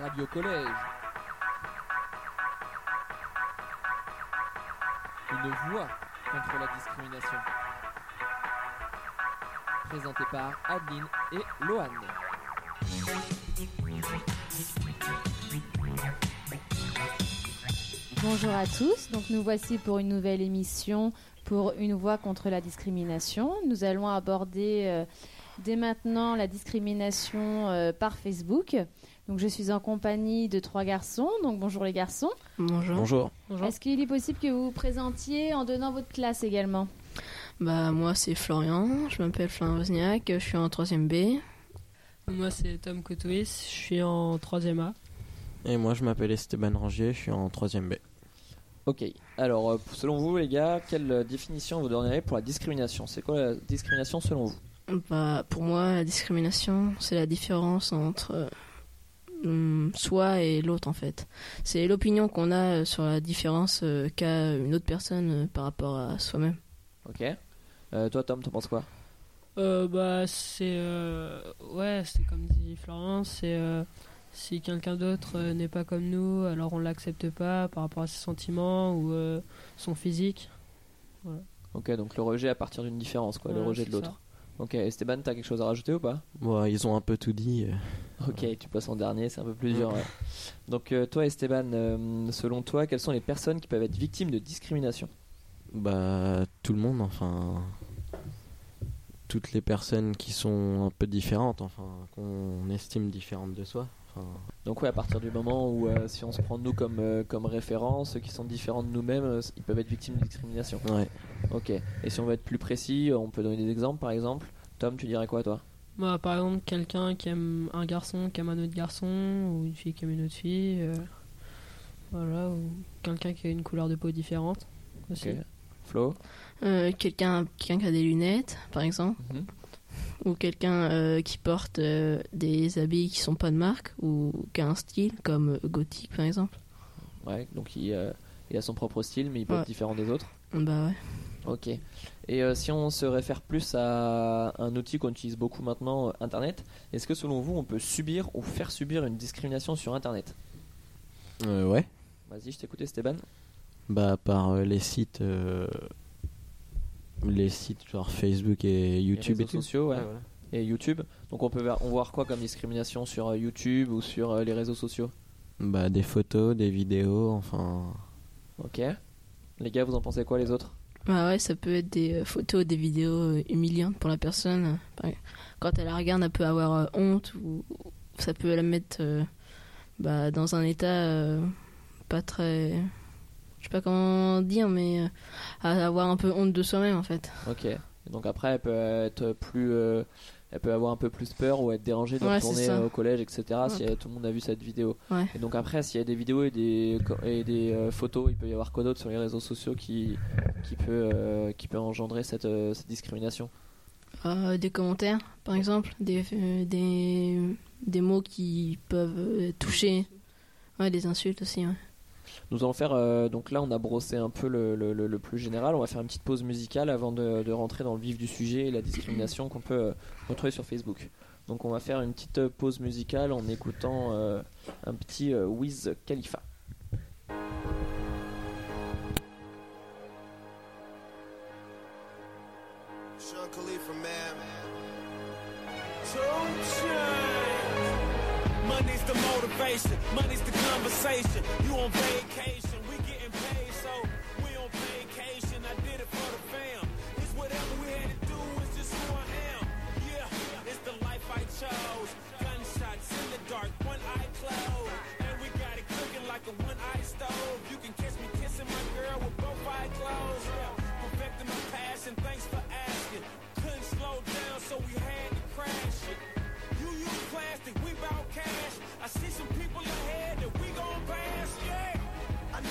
Radio Collège. Une voix contre la discrimination. Présenté par Adeline et Lohan. Bonjour à tous, donc nous voici pour une nouvelle émission pour une voix contre la discrimination. Nous allons aborder dès maintenant la discrimination par Facebook. Donc je suis en compagnie de 3 garçons, donc bonjour les garçons. Bonjour. Est-ce qu'il est possible que vous vous présentiez en donnant votre classe également ? Moi c'est Florian, je m'appelle Florian Wozniak, je suis en 3ème B. Moi c'est Tom Cotouis, je suis en 3ème A. Et moi je m'appelle Esteban Rangier, je suis en 3ème B. Ok, alors selon vous les gars, quelle définition vous donneriez pour la discrimination ? C'est quoi la discrimination selon vous ? Pour moi la discrimination c'est la différence entre soi et l'autre en fait. C'est l'opinion qu'on a sur la différence qu'a une autre personne par rapport à soi-même. Ok. Toi Tom, t'en penses quoi ? C'est comme dit Florence, c'est si quelqu'un d'autre n'est pas comme nous, alors on l'accepte pas par rapport à ses sentiments ou son physique. Voilà. Ok, donc le rejet à partir d'une différence, quoi, le rejet de l'autre. Ça. Ok, Esteban, t'as quelque chose à rajouter ou pas ? Ouais, ils ont un peu tout dit. Ok, tu passes en dernier, c'est un peu plus dur. Ouais. Donc toi Esteban, selon toi, quelles sont les personnes qui peuvent être victimes de discrimination ? Tout le monde, enfin... Toutes les personnes qui sont un peu différentes, enfin, qu'on estime différentes de soi. Donc ouais, à partir du moment où si on se prend nous comme référence, ceux qui sont différents de nous-mêmes, ils peuvent être victimes de discrimination. Ouais. Ok. Et si on veut être plus précis, on peut donner des exemples par exemple. Tom, tu dirais quoi toi ? Par exemple, quelqu'un qui aime un garçon qui aime un autre garçon, ou une fille qui aime une autre fille, ou quelqu'un qui a une couleur de peau différente aussi. Ok. Flo ? Quelqu'un qui a des lunettes par exemple. Ou quelqu'un qui porte des habits qui sont pas de marque ou qui a un style comme gothique par exemple. Ouais, donc il a son propre style mais il peut être différent des autres. Ouais. Ok. Et si on se réfère plus à un outil qu'on utilise beaucoup maintenant, Internet, est-ce que selon vous on peut subir ou faire subir une discrimination sur Internet ? Ouais. Vas-y, je t'écoute Esteban. Par les sites genre Facebook et YouTube les et réseaux tout. sociaux, ouais. Voilà. Et YouTube. Donc on peut voir quoi comme discrimination sur YouTube ou sur les réseaux sociaux ? Des photos, des vidéos, enfin... Ok. Les gars, vous en pensez quoi les autres ? Ouais, ça peut être des photos, des vidéos humiliantes pour la personne. Quand elle la regarde, elle peut avoir honte ou ça peut la mettre dans un état pas très... Je sais pas comment dire, mais à avoir un peu honte de soi-même en fait. Ok. Et donc après, elle peut être plus... elle peut avoir un peu plus peur ou être dérangée de retourner au collège, etc. Si tout le monde a vu cette vidéo. Ouais. Et donc après, s'il y a des vidéos et des photos, il peut y avoir quoi d'autre sur les réseaux sociaux qui peut engendrer cette discrimination ? Des commentaires, par exemple, des mots qui peuvent toucher. Ouais, des insultes aussi. Ouais. Nous allons faire, donc là on a brossé un peu le plus général, on va faire une petite pause musicale avant de rentrer dans le vif du sujet et la discrimination qu'on peut retrouver sur Facebook. Donc on va faire une petite pause musicale en écoutant un petit Wiz Khalifa. Sean Khalifa, man. Money's the motivation, money's the conversation. You on vacation, we getting paid, so we on vacation. I did it for the fam. It's whatever we had to do, it's just who I am. Yeah, it's the life I chose. Gunshots in the dark, one eye closed. And we got it cooking like a one-eye stove. You can catch me kissing my girl with both eyes closed. Yeah, perfecting my passion, thanks for asking. Couldn't slow down, so we had to crash it. You use plastic, we bout cash. I see some people ahead that we gon' pass, yeah. I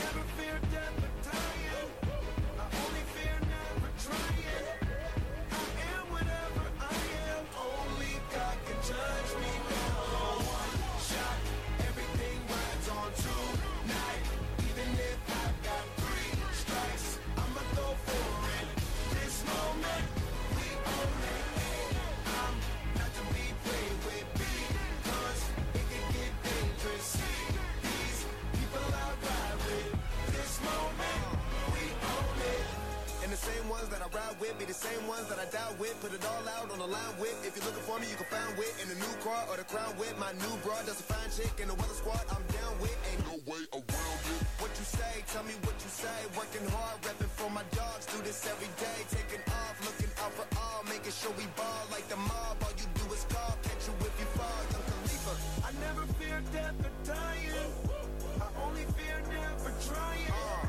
with. Be the same ones that I died with. Put it all out on the line with. If you're looking for me, you can find wit in the new car or the crown with. My new broad does a fine chick in the weather squad. I'm down with. Ain't no way around it. What you say? Tell me what you say. Working hard, repping for my dogs. Do this every day. Taking off, looking out for all. Making sure we ball like the mob. All you do is call. Catch you if you fall. Young Khalifa. I never fear death or dying. I only fear never trying.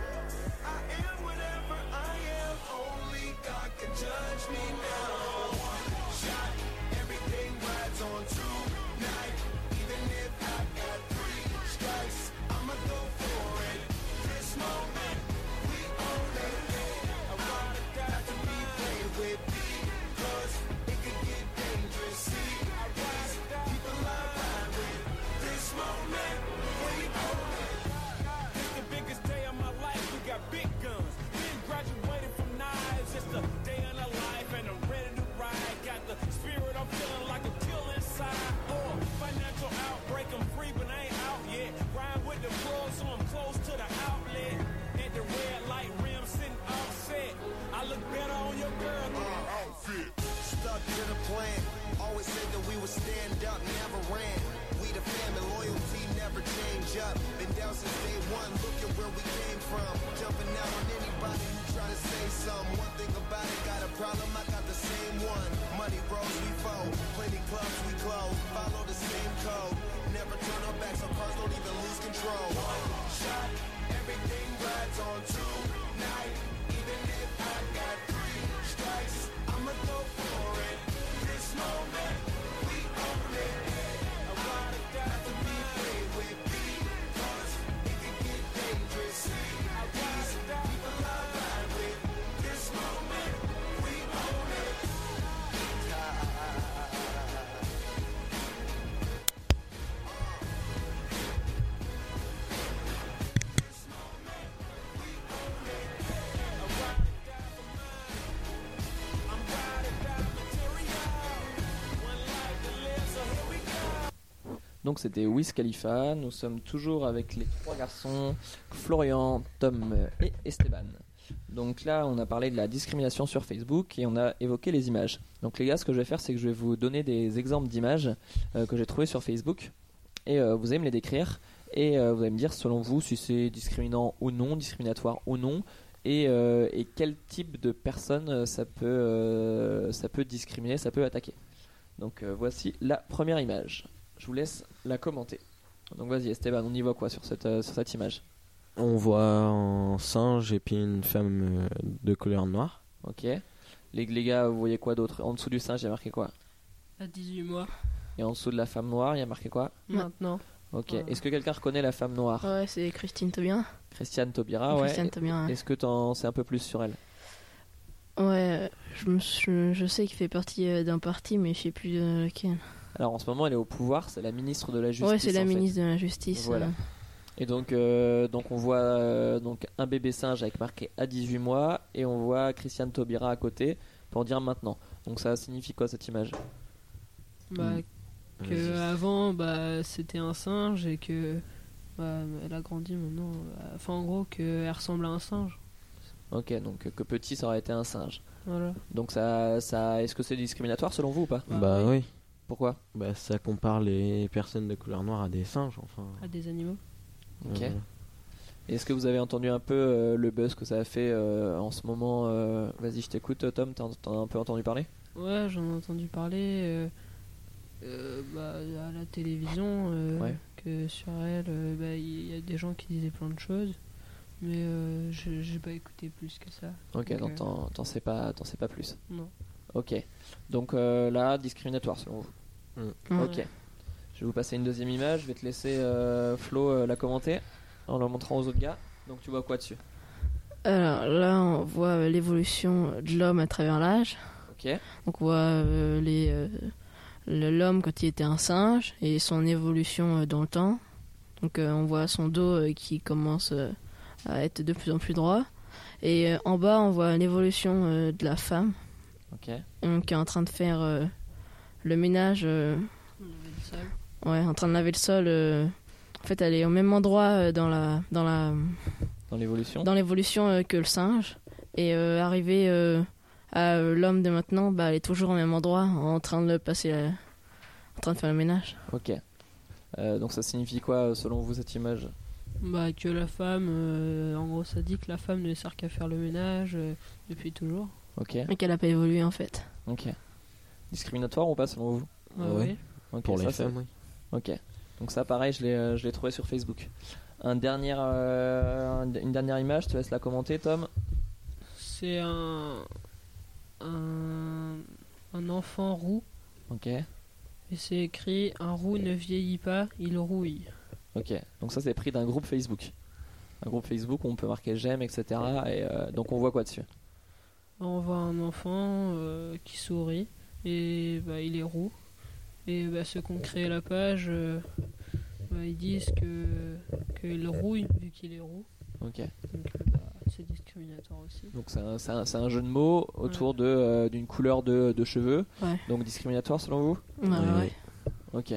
I am whatever I am. Only God can judge me now. One shot, everything rides on tonight. Even if I got 3 strikes, I'ma go for it. This moment, we own it. I wanna die to be played with because it could get dangerous. See, I rise, people I ride with. This moment, we own it. It's the biggest day of my life. We got big guns. Been graduated from knives. It's the day of the life, and I'm ready to ride. Got the spirit, I'm feeling like a kill inside. Or financial outbreak, I'm free, but I ain't out yet. Ride with the plug, so I'm close to the outlet. At the red light rim, sitting offset. I look better on your girl than an outfit. Stuck to the plan. Always said that we would stand up, never ran. We the family, loyalty never change up. Been down since day one, look at where we came from. Jumping out on anybody who try to say something. One thing about it, got a problem, I got the same one. Money bros, we fold. Plenty clubs, we close. Follow the same code. Never turn our backs, so cars don't even lose control. One shot, everything rides on tonight. Even if I got 3 strikes, I'ma go for it. This moment, we own it. I wanna die to be played with because it can get dangerous. See, I rise, people I ride with. This moment, we own it. Donc c'était Wiz Khalifa, nous sommes toujours avec les 3 garçons, Florian, Tom et Esteban. Donc là on a parlé de la discrimination sur Facebook et on a évoqué les images. Donc les gars, ce que je vais faire, c'est que je vais vous donner des exemples d'images que j'ai trouvées sur Facebook et vous allez me les décrire et vous allez me dire selon vous si c'est discriminant ou non, discriminatoire ou non et quel type de personne ça peut discriminer, ça peut attaquer. Donc voici la première image. Je vous laisse la commenter. Donc vas-y Esteban, on y voit quoi sur cette image? On voit un singe et puis une femme de couleur noire. Ok. Les gars, vous voyez quoi d'autre? En dessous du singe, il y a marqué quoi? À 18 mois, Et en dessous de la femme noire, il y a marqué quoi? maintenant. Ok. Ouais. Est-ce que quelqu'un reconnaît la femme noire? Ouais, c'est Christine Taubira. Christiane Taubira, ouais. Christiane Taubira, ouais. Est-ce que t'en sais un peu plus sur elle? Ouais, je sais qu'il fait partie d'un parti, mais je sais plus lequel. Alors en ce moment, elle est au pouvoir, c'est la ministre de la Justice. Ouais, c'est la en fait. ministre de la Justice. Voilà. Et donc on voit donc un bébé singe avec marqué à 18 mois et on voit Christiane Taubira à côté pour dire maintenant. Donc ça signifie quoi cette image? Bah, que avant, bah, c'était un singe et que bah, elle a grandi maintenant. Enfin, en gros, qu'elle ressemble à un singe. Ok, donc que petit ça aurait été un singe. Voilà. Donc ça est-ce que c'est discriminatoire selon vous ou pas? Bah oui. Pourquoi? Bah ça compare les personnes de couleur noire à des singes, enfin. À des animaux. Ok. Euh, Est-ce que vous avez entendu un peu le buzz que ça a fait en ce moment Vas-y, je t'écoute, Tom, t'en as un peu entendu parler? Ouais, j'en ai entendu parler bah, à la télévision, Ouais. que sur elle, bah, il y a des gens qui disaient plein de choses, mais j'ai pas écouté plus que ça. Ok, Donc, donc t'en sais pas plus. Non. Ok, donc là, discriminatoire selon vous. Ouais. Ok. Je vais vous passer une deuxième image, je vais te laisser Flo la commenter en la montrant aux autres gars. Donc tu vois quoi dessus? Alors là, on voit l'évolution de l'homme à travers l'âge. Ok. Donc on voit l'homme quand il était un singe et son évolution dans le temps. Donc on voit son dos qui commence à être de plus en plus droit. Et en bas, on voit l'évolution de la femme Ok. qui est en train de faire le ménage. On avait le sol. Ouais, en train de laver le sol. En fait, elle est au même endroit dans Dans l'évolution. l'évolution que le singe. Et arrivé l'homme de maintenant, elle est toujours au même endroit, en train de faire le ménage. Ok. Donc ça signifie quoi selon vous cette image ? Que la femme, en gros, ça dit que la femme ne sert qu'à faire le ménage depuis toujours. Ok. Et qu'elle n'a pas évolué en fait. Ok. Discriminatoire ou pas selon vous ? Ouais. Ok, Pour ça, les c'est- femmes, oui. Ok. Donc ça, pareil, je l'ai trouvé sur Facebook. Une dernière image, je te laisse la commenter, Tom. C'est un enfant roux. Ok. Et c'est écrit « Un roux ne vieillit pas, il rouille Ok. Donc ça, c'est pris d'un groupe Facebook. Un groupe Facebook où on peut marquer j'aime, etc. Et donc on voit quoi dessus ? » On voit un enfant qui sourit et il est roux. Et ceux qui ont créé la page, ils disent qu'il rouille vu qu'il est roux. Ok. Donc c'est discriminatoire aussi. Donc c'est un jeu de mots autour d'une couleur de cheveux. Ouais. Donc discriminatoire selon vous ? Ouais. Ok.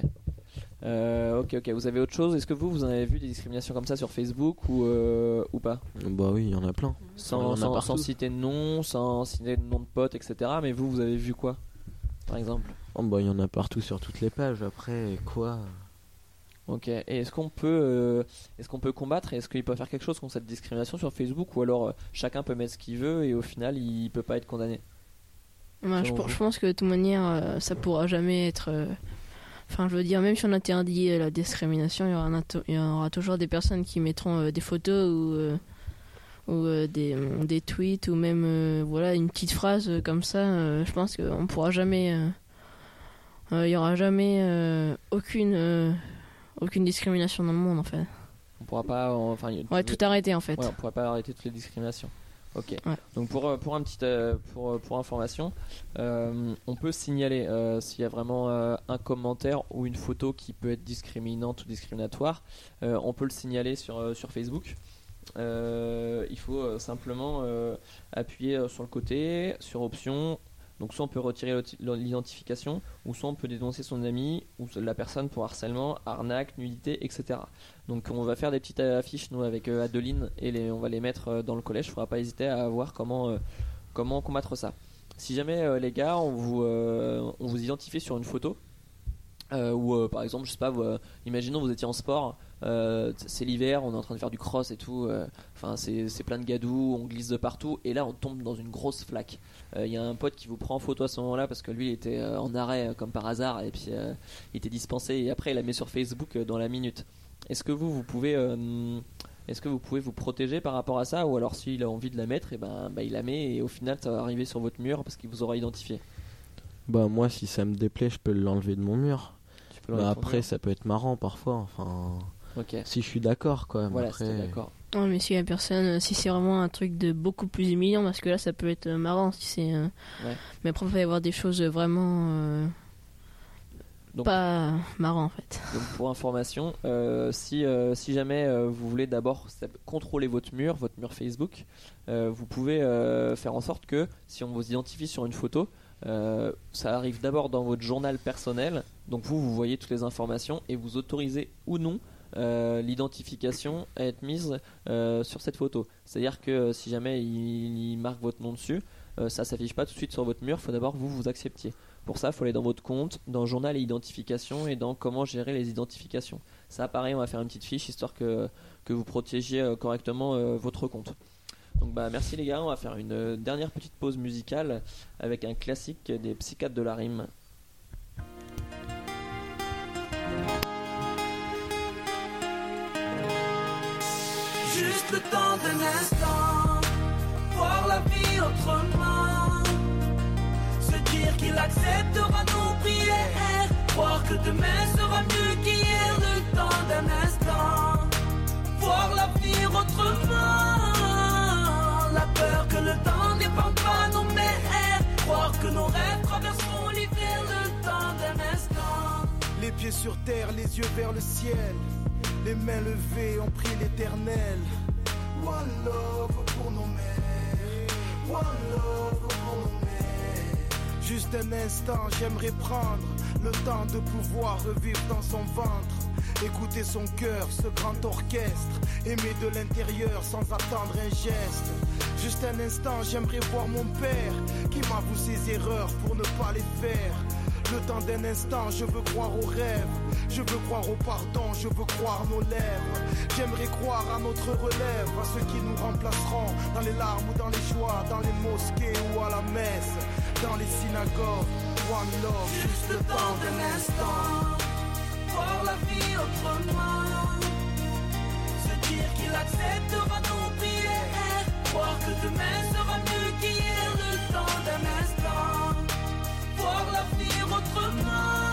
Ok. Vous avez autre chose ? Est-ce que vous en avez vu des discriminations comme ça sur Facebook ou pas ? Bah oui, il y en a plein. Il y en a Sans partout. citer de nom, sans citer de nom de potes, etc. Mais vous avez vu quoi, par exemple ? Oh, bah il y en a partout sur toutes les pages. Après, quoi ? Ok. Et est-ce qu'on peut combattre ? Est-ce qu'il peut faire quelque chose contre cette discrimination sur Facebook ? Ou alors chacun peut mettre ce qu'il veut et au final il peut pas être condamné ? Je pense que de toute manière, ça pourra jamais être. Enfin, je veux dire, même si on interdit la discrimination, il y aura toujours des personnes qui mettront des photos ou des tweets ou même une petite phrase comme ça. Je pense qu'on pourra jamais. Il y aura jamais aucune discrimination dans le monde en fait. On pourra pas. Tout arrêter en fait. Ouais, on pourra pas arrêter toutes les discriminations. Ok. Ouais. Donc pour information, on peut signaler s'il y a vraiment un commentaire ou une photo qui peut être discriminante ou discriminatoire. On peut le signaler sur Facebook. Il faut simplement appuyer sur le côté, sur option. Donc soit on peut retirer l'identification, ou soit on peut dénoncer son ami ou la personne pour harcèlement, arnaque, nudité, etc. Donc on va faire des petites affiches nous avec Adeline et on va les mettre dans le collège. Il ne faudra pas hésiter à voir comment combattre ça. Si jamais les gars on vous identifie sur une photo, ou par exemple je sais pas, imaginons vous étiez en sport, c'est l'hiver, on est en train de faire du cross et tout, c'est plein de gadou, on glisse de partout et là on tombe dans une grosse flaque. Il y a un pote qui vous prend en photo à ce moment là parce que lui il était en arrêt comme par hasard et puis il était dispensé et après il la met sur Facebook dans la minute. Est-ce que vous pouvez vous protéger par rapport à ça, ou alors s'il a envie de la mettre, il la met et au final ça va arriver sur votre mur parce qu'il vous aura identifié? Bah moi si ça me déplaît je peux l'enlever de mon mur. Tu peux l'enlever de ton Après mur. ça peut être marrant parfois, enfin Ok. si je suis d'accord quoi. Mais Voilà, après, c'était d'accord. Ouais, mais si la personne, si c'est vraiment un truc de beaucoup plus humiliant, parce que là ça peut être marrant si c'est. Mais après il va y avoir des choses vraiment Donc- pas marrant en fait. Donc pour information, si jamais vous voulez d'abord contrôler votre mur Facebook, vous pouvez faire en sorte que si on vous identifie sur une photo, ça arrive d'abord dans votre journal personnel. Donc vous voyez toutes les informations et vous autorisez ou non l'identification à être mise sur cette photo. C'est-à-dire que si jamais il marque votre nom dessus, ça s'affiche pas tout de suite sur votre mur, il faut d'abord vous acceptiez. Pour ça, il faut aller dans votre compte, dans journal et identification et dans comment gérer les identifications. Ça, pareil, on va faire une petite fiche histoire que vous protégiez correctement votre compte. Donc merci les gars, on va faire une dernière petite pause musicale avec un classique des Psychiatres de la rime. Juste le temps d'un instant, voir la vie autrement, se dire qu'il acceptera nos prières, croire que demain sera mieux qu'hier. Le temps d'un instant, voir l'avenir autrement, la peur que le temps n'épande pas nos mers, croire que nos rêves traverseront l'hiver. Le temps d'un instant, Les pieds sur terre, les yeux vers le ciel, les mains levées, on prie l'éternel. One love pour nos mères, one love pour nos mères. Juste un instant, j'aimerais prendre le temps de pouvoir revivre dans son ventre. Écouter son cœur, ce grand orchestre. Aimer de l'intérieur sans attendre un geste. Juste un instant, j'aimerais voir mon père qui m'avoue ses erreurs pour ne pas les faire. Le temps d'un instant, je veux croire aux rêves. Je veux croire au pardon, je veux croire nos lèvres. J'aimerais croire à notre relève, à ceux qui nous remplaceront dans les larmes ou dans les joies, dans les mosquées ou à la messe, dans les synagogues. One love, juste le temps d'un instant. Voir la vie autrement. Se dire qu'il acceptera nos prières. Croire que demain sera mieux qu'hier. Le temps d'un instant. Voir l'avenir autrement.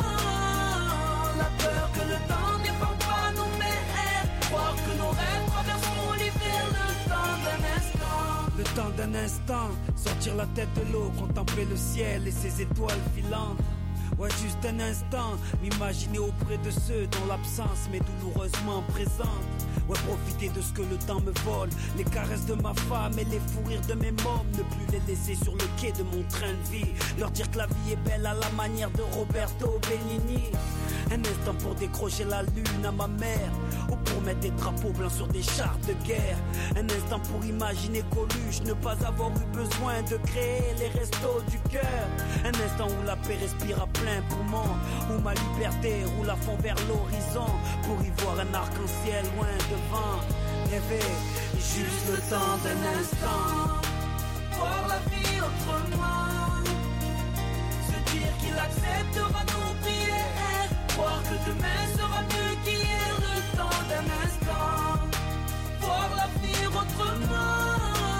La peur que le temps n'épande pas nos mers. Croire que nos rêves traverseront l'hiver. Le temps d'un instant. Le temps d'un instant, sortir la tête de l'eau, contempler le ciel et ses étoiles filantes. Ouais, juste un instant, m'imaginer auprès de ceux dont l'absence m'est douloureusement présente. Ouais, profiter de ce que le temps me vole, les caresses de ma femme et les fous rires de mes mômes. Ne plus les laisser sur le quai de mon train de vie. Leur dire que la vie est belle à la manière de Roberto Benigni. Un instant pour décrocher la lune à ma mère, ou pour mettre des drapeaux blancs sur des chars de guerre. Un instant pour imaginer Coluche, ne pas avoir eu besoin de créer les restos du cœur. Un instant où la paix respire à plein poumon, où ma liberté roule à fond vers l'horizon, pour y voir un arc-en-ciel loin devant. Rêver, juste le temps d'un instant. Voir la vie autrement. Se dire qu'il acceptera nos prières. Croire que demain sera mieux qu'hier. Le temps d'un instant. Voir l'avenir autrement.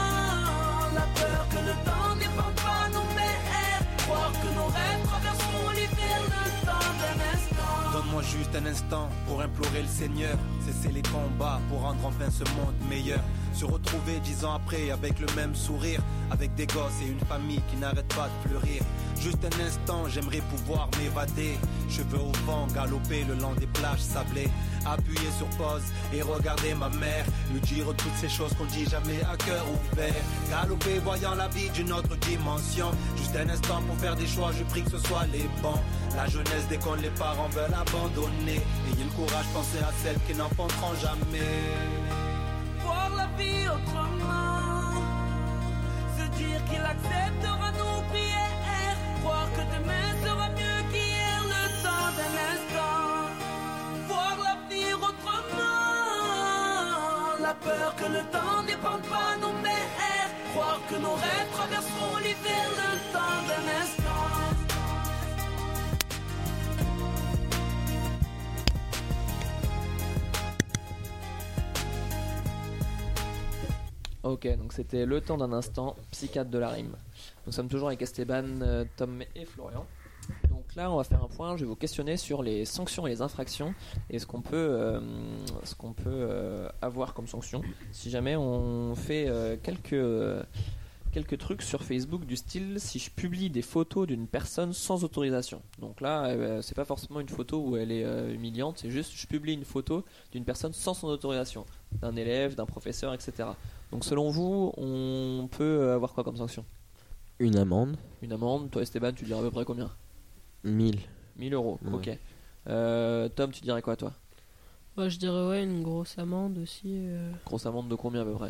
La peur que le temps n'épande pas nos mers. Croire que nos rêves traverseront l'hiver. Le temps d'un instant. Donne-moi juste un instant pour implorer le Seigneur. Cesser les combats pour rendre enfin ce monde meilleur. Se retrouver 10 ans après avec le même sourire, avec des gosses et une famille qui n'arrête pas de fleurir. Juste un instant, j'aimerais pouvoir m'évader. Cheveux au vent, galoper le long des plages sablées. Appuyer sur pause et regarder ma mère. Lui dire toutes ces choses qu'on dit jamais à cœur ouvert. Galoper voyant la vie d'une autre dimension. Juste un instant pour faire des choix, je prie que ce soit les bons. La jeunesse dès qu'on les parents veulent abandonner. Ayez le courage, pensez à celles qui n'enfanteront jamais. Voir la vie autrement. Se dire qu'il acceptera nos prières. Croire que demain sera mieux qu'hier. Le temps d'un instant. Voir l'avenir autrement. La peur que le temps n'épande pas nos mers. Croire que nos rêves traverseront l'hiver. Le temps d'un instant. Ok, donc c'était le temps d'un instant, psychiatre de la rime. Nous sommes toujours avec Esteban, Tom et Florian. Donc là, on va faire un point. Je vais vous questionner sur les sanctions et les infractions et ce qu'on peut avoir comme sanction. Si jamais on fait quelques trucs sur Facebook du style si je publie des photos d'une personne sans autorisation. Donc là, c'est pas forcément une photo où elle est humiliante, c'est juste je publie une photo d'une personne sans son autorisation, d'un élève, d'un professeur, etc. Donc selon vous, on peut avoir quoi comme sanction ? Une amende. Une amende, toi Esteban, tu dirais à peu près combien ? 1000. 1000 euros, Ouais. ok. Tom, tu dirais quoi toi ? Bah, je dirais ouais, une grosse amende aussi. Grosse amende de combien à peu près ?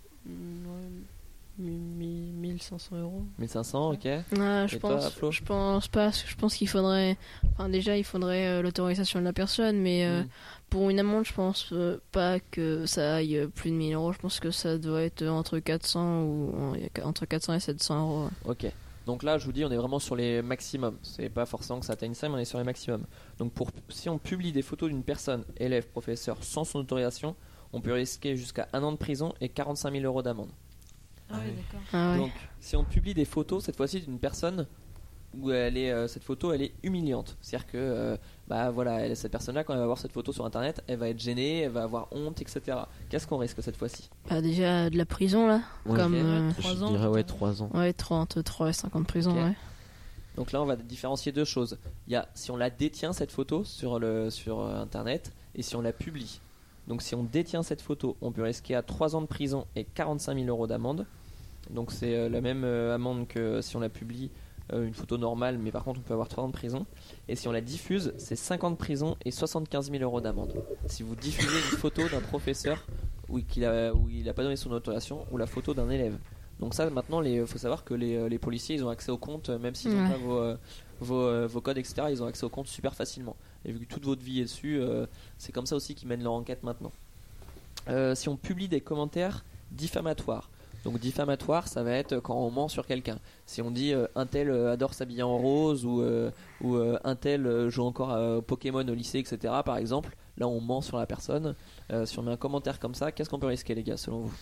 1500 euros. 1500, ok. Je Et toi, Flo ? pense pas. Je pense qu'il faudrait. Enfin, déjà, il faudrait l'autorisation de la personne, mais pour une amende, je pense pas que ça aille plus de 1000 euros. Je pense que ça doit être entre 400 et 700 euros. Ok. Donc là, je vous dis, on est vraiment sur les maximums. C'est pas forcément que ça atteigne ça, mais on est sur les maximums. Donc si on publie des photos d'une personne, élève, professeur, sans son autorisation, on peut risquer jusqu'à 1 an de prison et 45 000 euros d'amende. Ah oui, d'accord. Ah ouais. Donc, si on publie des photos, cette fois-ci d'une personne où cette photo elle est humiliante, c'est-à-dire que cette personne-là, quand elle va voir cette photo sur internet, elle va être gênée, elle va avoir honte, etc. Qu'est-ce qu'on risque cette fois-ci ? Bah, déjà de la prison là. Ouais, Comme, je 3 ans. dirais ouais 3 ans. ouais, entre 3 et 5 ans de prison, Ok. ouais. Donc là, on va différencier deux choses. Il y a si on la détient cette photo sur internet et si on la publie. Donc si on détient cette photo, on peut risquer à 3 ans de prison et 45 000 euros d'amende. Donc c'est la même amende que si on la publie une photo normale, mais par contre on peut avoir 3 ans de prison. Et si on la diffuse, c'est 5 ans de prison et 75 000 € d'amende. Si vous diffusez une photo d'un professeur où il a pas donné son autorisation, ou la photo d'un élève. Donc ça, maintenant, il faut savoir que les policiers, ils ont accès aux comptes, même s'ils n'ont pas vos codes, etc., ils ont accès aux comptes super facilement. Et vu que toute votre vie est dessus, c'est comme ça aussi qu'ils mènent leur enquête maintenant. Si on publie des commentaires diffamatoires, donc diffamatoire, ça va être quand on ment sur quelqu'un. Si on dit un tel adore s'habiller en rose, ou un tel joue encore à Pokémon au lycée, etc., par exemple, là on ment sur la personne. Si on met un commentaire comme ça, qu'est-ce qu'on peut risquer, les gars, selon vous?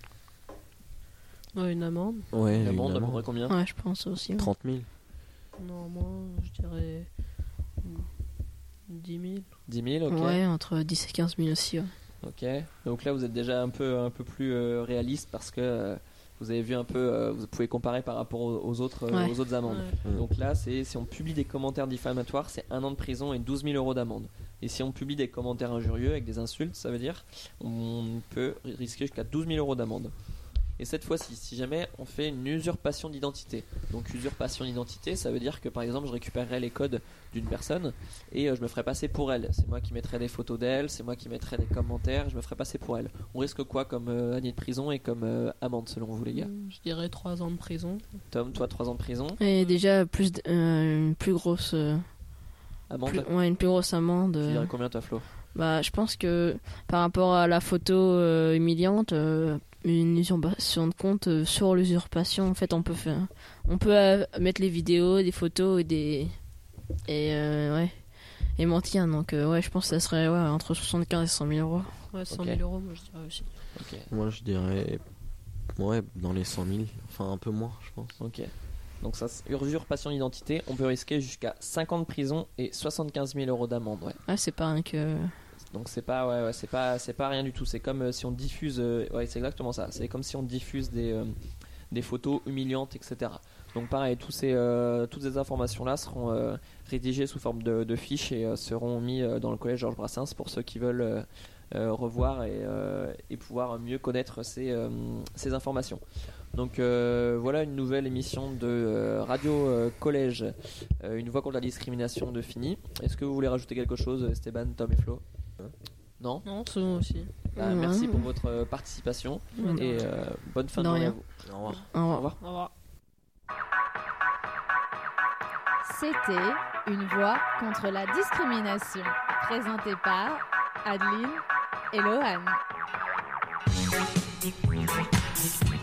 Une amende. Ouais, Une amende, à peu près combien? Ouais, je pense aussi. 30 000. Non, moi, je dirais 10 000. 10 000, ok. Ouais, entre 10 et 15 000 aussi. Ouais. Ok. Donc là, vous êtes déjà un peu plus réaliste parce que vous avez vu un peu, vous pouvez comparer par rapport aux autres amendes. Ouais. Donc là, si on publie des commentaires diffamatoires, c'est 1 an de prison et 12 000 € d'amende. Et si on publie des commentaires injurieux avec des insultes, ça veut dire on peut risquer jusqu'à 12 000 € d'amende. Et cette fois-ci, si jamais on fait une usurpation d'identité, donc usurpation d'identité, ça veut dire que par exemple je récupérerais les codes d'une personne et je me ferais passer pour elle. C'est moi qui mettrais des photos d'elle, c'est moi qui mettrais des commentaires, je me ferais passer pour elle. On risque quoi comme année de prison et comme amende selon vous, les gars? Je dirais 3 ans de prison. Tom, toi 3 ans de prison? Et déjà une plus grosse Amende? une plus grosse amende. Tu dirais combien, toi, Flo? Bah, je pense que par rapport à la photo humiliante, une usurpation de compte sur l'usurpation, en fait, on peut mettre les vidéos, des photos et mentir. Donc, je pense que ça serait entre 75 et 100 000 €. Ouais, 100 000 €, moi je dirais aussi. Ok. Moi, je dirais dans les 100 000, enfin un peu moins, je pense. Ok. Donc ça, usurpation d'identité, on peut risquer jusqu'à 5 ans de prison et 75 000 € d'amende. Ouais. Ah, c'est pas rien que. Donc c'est pas c'est pas rien du tout. C'est comme si on diffuse, c'est exactement ça. C'est comme si on diffuse des photos humiliantes, etc. Donc pareil, toutes ces informations là seront rédigées sous forme de fiches et seront mis dans le collège Georges Brassens pour ceux qui veulent revoir et pouvoir mieux connaître ces informations. Donc voilà une nouvelle émission de Radio Collège, une voix contre la discrimination de fini. Est-ce que vous voulez rajouter quelque chose, Esteban, Tom et Flo? Non, c'est bon aussi. Merci pour votre participation et bonne fin de journée à vous. Au revoir. Au revoir. Au revoir. C'était une voix contre la discrimination, présentée par Adeline et Lohan.